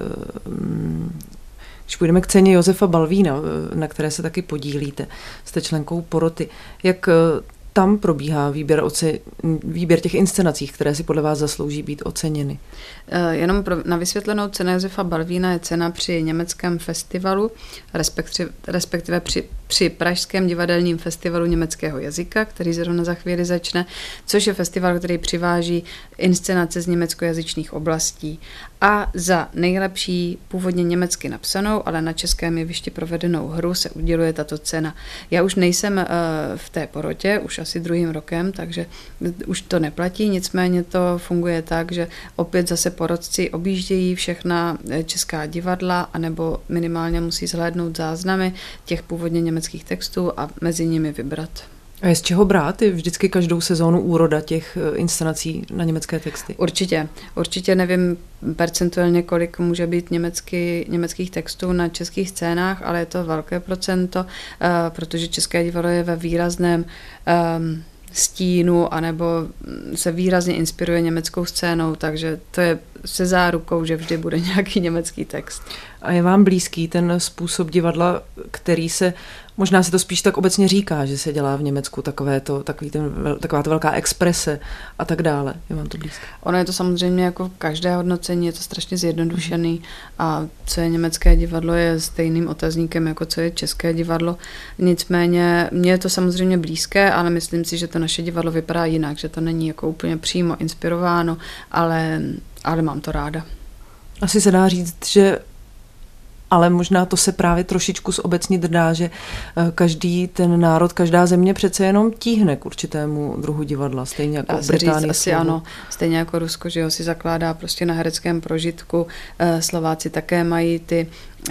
když půjdeme k ceně Josefa Balvína, na které se taky podílíte, jste členkou poroty, jak tam probíhá výběr těch inscenací, které si podle vás zaslouží být oceněny? Jenom na vysvětlenou, cena Josefa Balvína je cena při německém festivalu, respektive při pražském divadelním festivalu německého jazyka, který zrovna za chvíli začne, což je festival, který přiváží inscenace z německojazyčných oblastí. A za nejlepší původně německy napsanou, ale na českém jevišti provedenou hru se uděluje tato cena. Já už nejsem v té porotě, už asi 2. rokem, takže už to neplatí, nicméně to funguje tak, že opět zase porotci objíždějí všechna česká divadla, anebo minimálně musí zhlédnout záznamy těch původně německých textů a mezi nimi vybrat. A je z čeho brát? Je vždycky každou sezónu úroda těch inscenací na německé texty? Určitě nevím percentuálně, kolik může být německých textů na českých scénách, ale je to velké procento, protože české divadlo je ve výrazném stínu, anebo se výrazně inspiruje německou scénou, takže to je se zárukou, že vždy bude nějaký německý text. A je vám blízký ten způsob divadla, který se, možná se to spíš tak obecně říká, že se dělá v Německu taková to velká exprese a tak dále. Je vám to blízké? Ono je to samozřejmě jako každé hodnocení, je to strašně zjednodušený a co je německé divadlo je stejným otazníkem, jako co je české divadlo. Nicméně mně je to samozřejmě blízké, ale myslím si, že to naše divadlo vypadá jinak, že to není jako úplně přímo inspirováno, ale mám to ráda. Asi se dá říct, že ale možná to se právě trošičku zobecnit dá, že každý ten národ, každá země přece jenom tíhne k určitému druhu divadla, stejně jako Británie. Asi ano, stejně jako Rusko, že ho si zakládá prostě na hereckém prožitku. Slováci také mají ty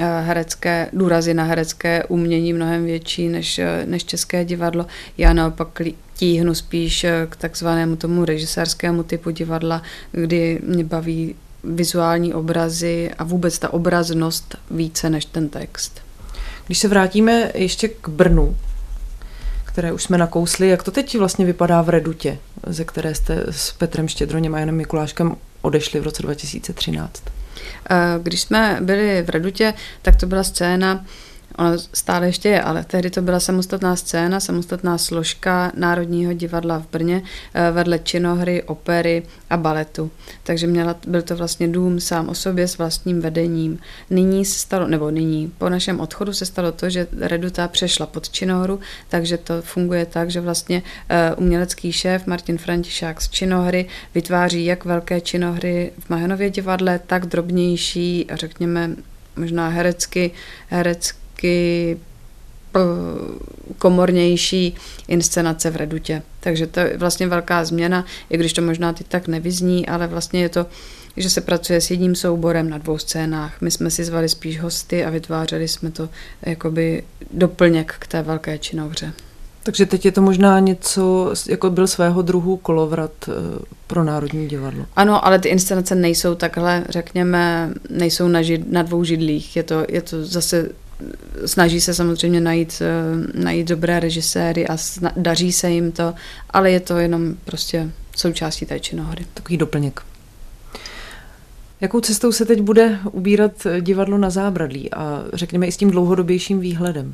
důrazy na herecké umění mnohem větší než české divadlo. Já naopak tíhnu spíš k takzvanému tomu režisérskému typu divadla, kdy mě baví vizuální obrazy a vůbec ta obraznost více než ten text. Když se vrátíme ještě k Brnu, které už jsme nakousli, jak to teď vlastně vypadá v Redutě, ze které jste s Petrem Štědroněm a Janem Mikuláškem odešli v roce 2013? Když jsme byli v Redutě, tak to byla scéna ona stále ještě je, ale tehdy to byla samostatná scéna, samostatná složka Národního divadla v Brně vedle činohry, opery a baletu. Takže byl to vlastně dům sám o sobě s vlastním vedením. Po našem odchodu se stalo to, že Reduta přešla pod činohru, takže to funguje tak, že vlastně umělecký šéf Martin Františák z činohry vytváří jak velké činohry v Mahanově divadle, tak drobnější a řekněme možná herecky komornější inscenace v Redutě. Takže to je vlastně velká změna, i když to možná teď tak nevyzní, ale vlastně je to, že se pracuje s jedním souborem na 2 scénách. My jsme si zvali spíš hosty a vytvářeli jsme to jakoby doplněk k té velké činohře. Takže teď je to možná něco, jako byl svého druhu kolovrat pro Národní divadlo. Ano, ale ty inscenace nejsou takhle, řekněme, nejsou na 2 židlích. Je to zase, snaží se samozřejmě najít dobré režiséry a daří se jim to, ale je to jenom prostě součástí té činohry. Takový doplněk. Jakou cestou se teď bude ubírat divadlo na Zábradlí a řekněme i s tím dlouhodobějším výhledem?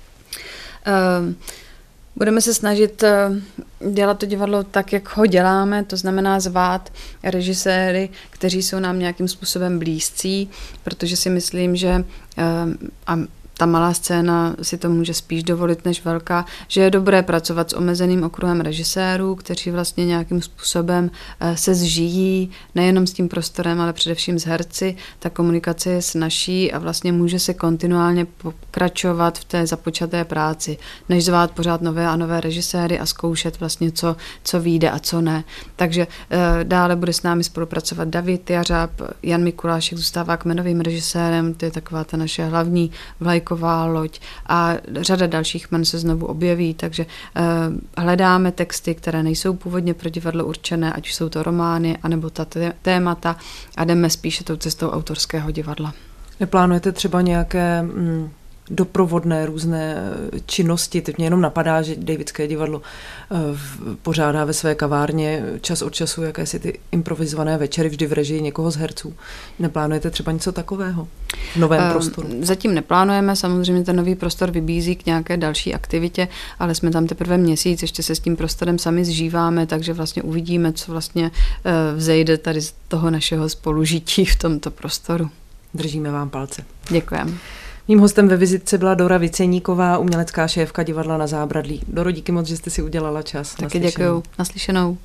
Budeme se snažit dělat to divadlo tak, jak ho děláme, to znamená zvát režiséry, kteří jsou nám nějakým způsobem blízcí, protože si myslím, že ta malá scéna si to může spíš dovolit než velká, že je dobré pracovat s omezeným okruhem režisérů, kteří vlastně nějakým způsobem se zžijí nejenom s tím prostorem, ale především s herci. Ta komunikace je snazší a vlastně může se kontinuálně pokračovat v té započaté práci, než zvát pořád nové a nové režiséry a zkoušet vlastně, co vyjde a co ne. Takže dále bude s námi spolupracovat David Jařáb, Jan Mikulášek zůstává kmenovým režisérem, to je taková ta naše hlavní vlajková loď a řada dalších jmen se znovu objeví, takže hledáme texty, které nejsou původně pro divadlo určené, ať už jsou to romány, anebo ta témata a jdeme spíše tou cestou autorského divadla. Neplánujete třeba nějaké doprovodné různé činnosti? Teď mě jenom napadá, že Davidské divadlo pořádá ve své kavárně čas od času jakési ty improvizované večery vždy v režii někoho z herců. Neplánujete třeba něco takového v novém prostoru? Zatím neplánujeme, samozřejmě ten nový prostor vybízí k nějaké další aktivitě, ale jsme tam teprve měsíc, ještě se s tím prostorem sami zžíváme, takže vlastně uvidíme, co vlastně vzejde tady z toho našeho spolužití v tomto prostoru. Držíme vám palce. Děkujeme. Mým hostem ve vizitce byla Dora Viceníková, umělecká šéfka divadla na Zábradlí. Doro, díky moc, že jste si udělala čas. Taky děkuju. Naslyšenou.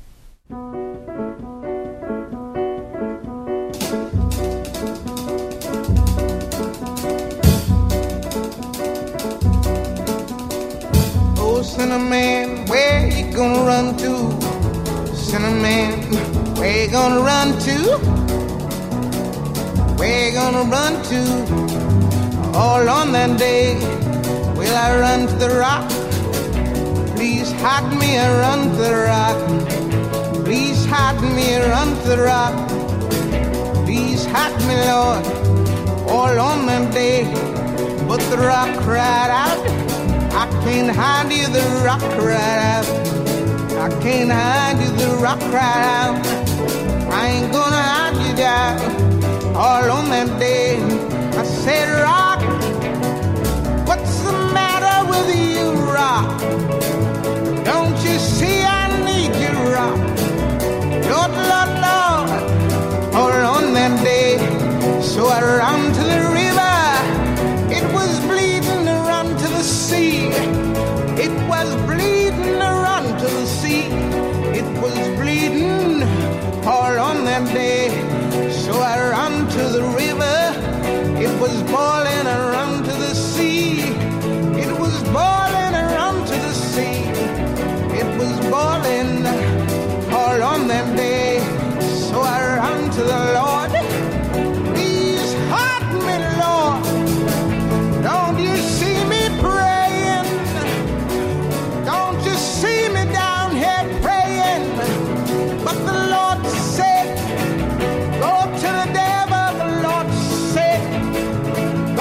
Oh, Cinnamon, where you gonna run to? Cinnamon, where you gonna run to? Where you gonna run to? All on that day, will I run to the rock? Please hide me and run to the rock. Please hide me and run to the rock. Please hide me, Lord, all on that day. But the rock cried out, I can't hide you, the rock cried out. I can't hide you, the rock cried out. I ain't gonna hide you down all on that day. I said, rock, what's the matter with you, rock? Don't you see I need you, rock? Lord, Lord, Lord, all on that day. So I ran to the river, it was bleeding to run to the sea. It was bleeding to run to the sea. It was bleeding all on that day. So I ran to the river, it was boiling around to the sea. It was boiling around to the sea. It was boiling all on that day. So I ran to the Lord. Please hide me, Lord. Don't you see me praying? Don't you see me down here praying? But the Lord said, go to the devil. The Lord said,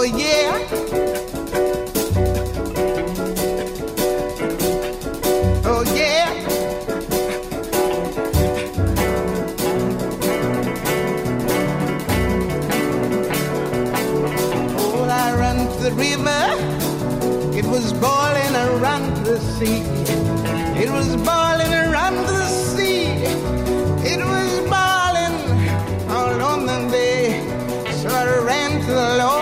yeah. Oh yeah. Oh, I run to the river. It was boiling around to the sea. It was boiling around to the sea. It was boiling all on the day. So I ran to the Lord.